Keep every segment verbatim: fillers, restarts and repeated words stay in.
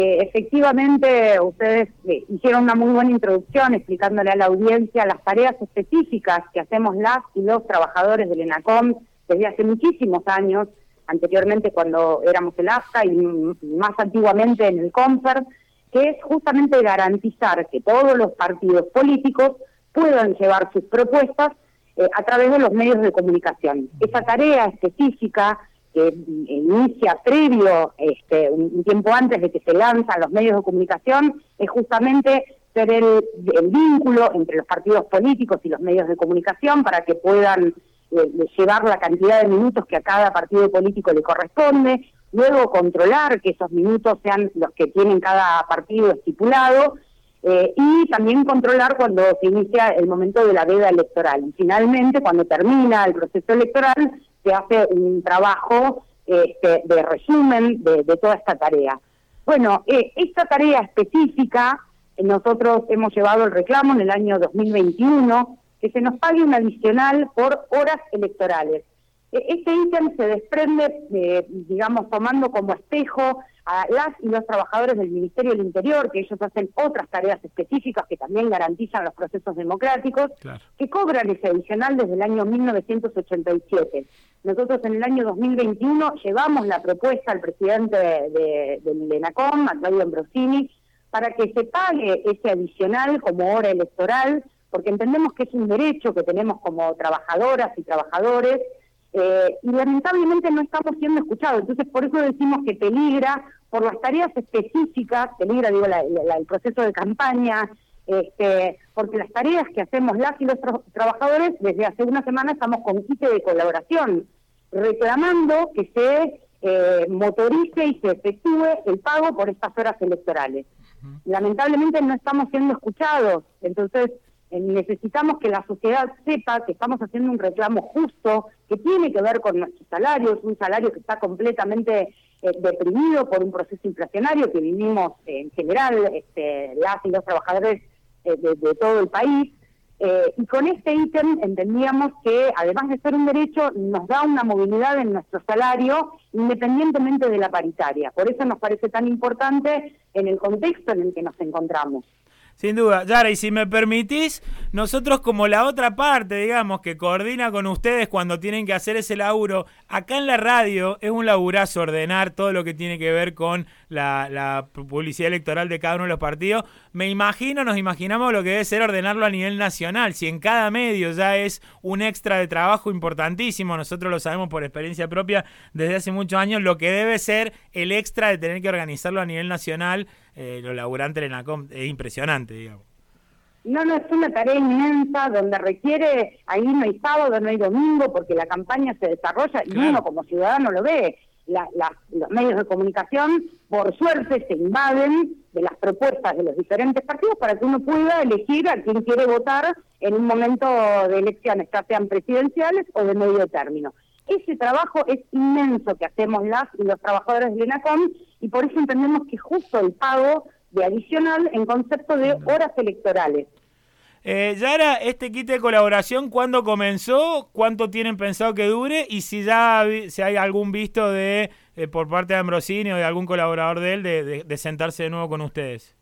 Eh, efectivamente, ustedes eh, hicieron una muy buena introducción explicándole a la audiencia las tareas específicas que hacemos las y los trabajadores del ENACOM desde hace muchísimos años, anteriormente cuando éramos el AFCA y más antiguamente en el CONFER, que es justamente garantizar que todos los partidos políticos puedan llevar sus propuestas eh, a través de los medios de comunicación. Esa tarea específica que eh, inicia previo, este, un, un tiempo antes de que se lanzan los medios de comunicación, es justamente ser el, el vínculo entre los partidos políticos y los medios de comunicación para que puedan eh, llevar la cantidad de minutos que a cada partido político le corresponde, luego controlar que esos minutos sean los que tienen cada partido estipulado, eh, y también controlar cuando se inicia el momento de la veda electoral. Y finalmente, cuando termina el proceso electoral, se hace un trabajo este, de resumen de, de toda esta tarea. Bueno, eh, esta tarea específica, eh, nosotros hemos llevado el reclamo en el año dos mil veintiuno, que se nos pague un adicional por horas electorales. Este ítem se desprende, eh, digamos, tomando como espejo a las y los trabajadores del Ministerio del Interior, que ellos hacen otras tareas específicas que también garantizan los procesos democráticos, claro, que cobran ese adicional desde el año mil novecientos ochenta y siete. Nosotros en el año dos mil veintiuno llevamos la propuesta al presidente de, de, del ENACOM, a Claudio Ambrosini, para que se pague ese adicional como hora electoral, porque entendemos que es un derecho que tenemos como trabajadoras y trabajadores, Eh, y lamentablemente no estamos siendo escuchados. Entonces por eso decimos que peligra por las tareas específicas, peligra digo la, la, el proceso de campaña, este, porque las tareas que hacemos las y los tra trabajadores desde hace una semana estamos con quite de colaboración, reclamando que se eh, motorice y se efectúe el pago por estas horas electorales. Uh-huh. Lamentablemente no estamos siendo escuchados, entonces necesitamos que la sociedad sepa que estamos haciendo un reclamo justo, que tiene que ver con nuestros salarios, un salario que está completamente eh, deprimido por un proceso inflacionario que vivimos eh, en general, este, las y los trabajadores eh, de, de todo el país, eh, y con este ítem entendíamos que, además de ser un derecho, nos da una movilidad en nuestro salario, independientemente de la paritaria. Por eso nos parece tan importante en el contexto en el que nos encontramos. Sin duda. Yara, y si me permitís, nosotros como la otra parte, digamos, que coordina con ustedes cuando tienen que hacer ese laburo, acá en la radio es un laburazo ordenar todo lo que tiene que ver con la, la publicidad electoral de cada uno de los partidos. Me imagino, nos imaginamos lo que debe ser ordenarlo a nivel nacional. Si en cada medio ya es un extra de trabajo importantísimo, nosotros lo sabemos por experiencia propia desde hace muchos años, lo que debe ser el extra de tener que organizarlo a nivel nacional. Eh, lo laburante del ENACOM es impresionante, digamos. No, no, es una tarea inmensa donde requiere, ahí no hay sábado, no hay domingo, porque la campaña se desarrolla, claro, y uno como ciudadano lo ve. La, la, los medios de comunicación, por suerte, se invaden de las propuestas de los diferentes partidos para que uno pueda elegir a quién quiere votar en un momento de elecciones, ya sean presidenciales o de medio término. Ese trabajo es inmenso que hacemos las y los trabajadores del ENACOM, y por eso entendemos que justo el pago de adicional en concepto de horas electorales. Eh, Yara, este kit de colaboración, ¿cuándo comenzó? ¿Cuánto tienen pensado que dure? Y si ya si hay algún visto de eh, por parte de Ambrosini o de algún colaborador de él de, de, de sentarse de nuevo con ustedes.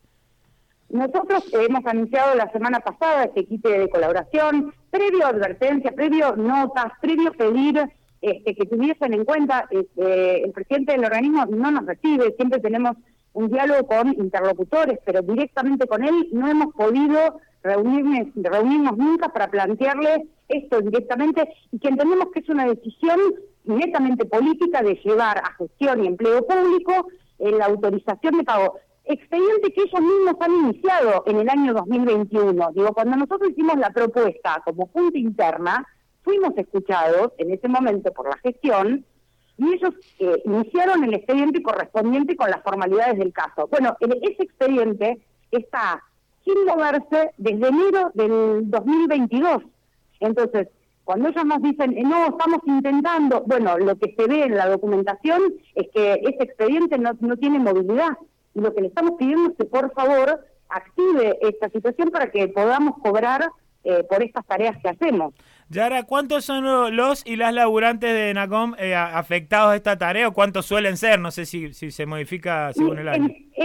Nosotros hemos anunciado la semana pasada este kit de colaboración, previo advertencia, previo notas, previo pedir este, que tuviesen en cuenta, este, el presidente del organismo no nos recibe, siempre tenemos un diálogo con interlocutores, pero directamente con él no hemos podido reunirnos, reunirnos nunca para plantearle esto directamente, y que entendemos que es una decisión netamente política de llevar a gestión y empleo público eh, la autorización de pago. Expediente que ellos mismos han iniciado en el año dos mil veintiuno. Digo, cuando nosotros hicimos la propuesta como junta interna, fuimos escuchados en ese momento por la gestión, y ellos eh, iniciaron el expediente correspondiente con las formalidades del caso. Bueno, el, ese expediente está sin moverse desde enero del dos mil veintidós. Entonces, cuando ellos nos dicen, eh, no, estamos intentando, bueno, lo que se ve en la documentación es que ese expediente no, no tiene movilidad. Y lo que le estamos pidiendo es que, por favor, active esta situación para que podamos cobrar eh, por estas tareas que hacemos. Yara, ¿cuántos son los y las laburantes de ENACOM eh, afectados a esta tarea o cuántos suelen ser? No sé si, si se modifica según el año. Es, es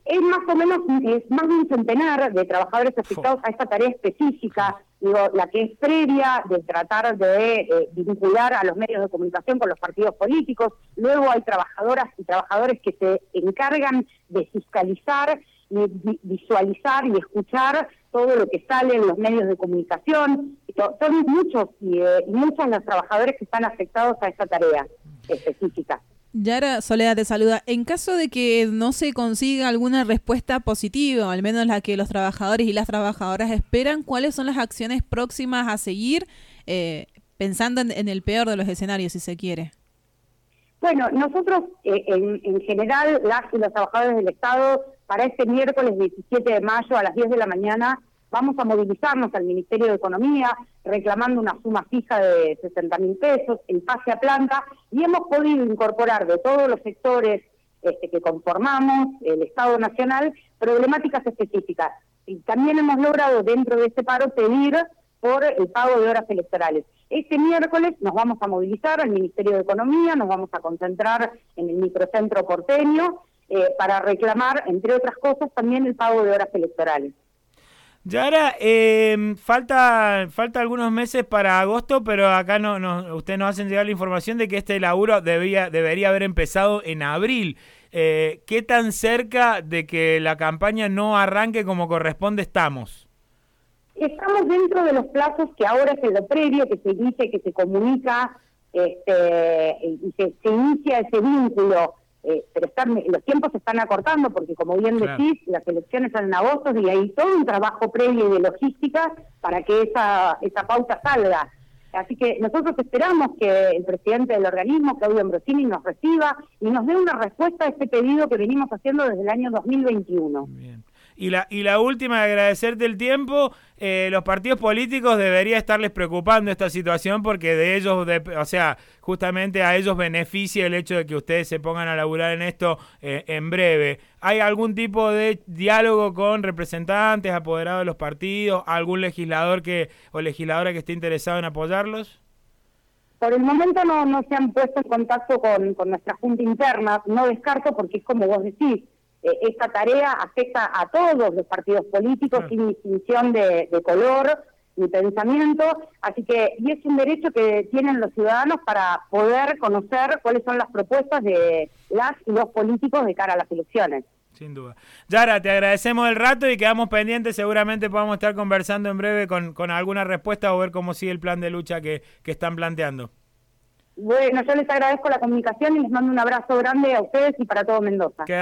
Es más o menos, es más de un centenar de trabajadores afectados a esta tarea específica, digo, la que es previa de tratar de eh, vincular a los medios de comunicación con los partidos políticos. Luego hay trabajadoras y trabajadores que se encargan de fiscalizar y vi visualizar y escuchar todo lo que sale en los medios de comunicación. Son muchos y, eh, y muchos los trabajadores que están afectados a esta tarea específica. Yara, Soledad te saluda. En caso de que no se consiga alguna respuesta positiva, al menos la que los trabajadores y las trabajadoras esperan, ¿cuáles son las acciones próximas a seguir, eh, pensando en, en el peor de los escenarios, si se quiere? Bueno, nosotros eh, en, en general, las y los trabajadores del Estado, para este miércoles diecisiete de mayo a las diez de la mañana, vamos a movilizarnos al Ministerio de Economía reclamando una suma fija de sesenta mil pesos, el pase a planta, y hemos podido incorporar de todos los sectores este, que conformamos el Estado Nacional problemáticas específicas. Y también hemos logrado dentro de este paro pedir por el pago de horas electorales. Este miércoles nos vamos a movilizar al Ministerio de Economía, nos vamos a concentrar en el microcentro porteño eh, para reclamar, entre otras cosas, también el pago de horas electorales. Yara, eh, falta falta algunos meses para agosto, pero acá no, no ustedes nos hacen llegar la información de que este laburo debía, debería haber empezado en abril. Eh, ¿Qué tan cerca de que la campaña no arranque como corresponde estamos? Estamos dentro de los plazos que ahora es en lo previo, que se dice, que se comunica este, y se, se inicia ese vínculo. Eh, pero están, los tiempos se están acortando porque, como bien claro, decís, las elecciones son en agosto y hay todo un trabajo previo de logística para que esa, esa pauta salga. Así que nosotros esperamos que el presidente del organismo, Claudio Ambrosini, nos reciba y nos dé una respuesta a este pedido que venimos haciendo desde el año dos mil veintiuno. Bien. Y la y la última, agradecerte el tiempo. Eh, los partidos políticos debería estarles preocupando esta situación porque de ellos, de, o sea, justamente a ellos beneficia el hecho de que ustedes se pongan a laburar en esto eh, en breve. ¿Hay algún tipo de diálogo con representantes, apoderados de los partidos, algún legislador que o legisladora que esté interesado en apoyarlos? Por el momento no, no se han puesto en contacto con, con nuestra junta interna. No descarto porque es como vos decís, esta tarea afecta a todos los partidos políticos claro, sin distinción de, de color ni pensamiento, así que y es un derecho que tienen los ciudadanos para poder conocer cuáles son las propuestas de las y los políticos de cara a las elecciones. Sin duda. Yara, te agradecemos el rato y quedamos pendientes, seguramente podamos estar conversando en breve con, con alguna respuesta o ver cómo sigue el plan de lucha que, que están planteando. Bueno, yo les agradezco la comunicación y les mando un abrazo grande a ustedes y para todo Mendoza.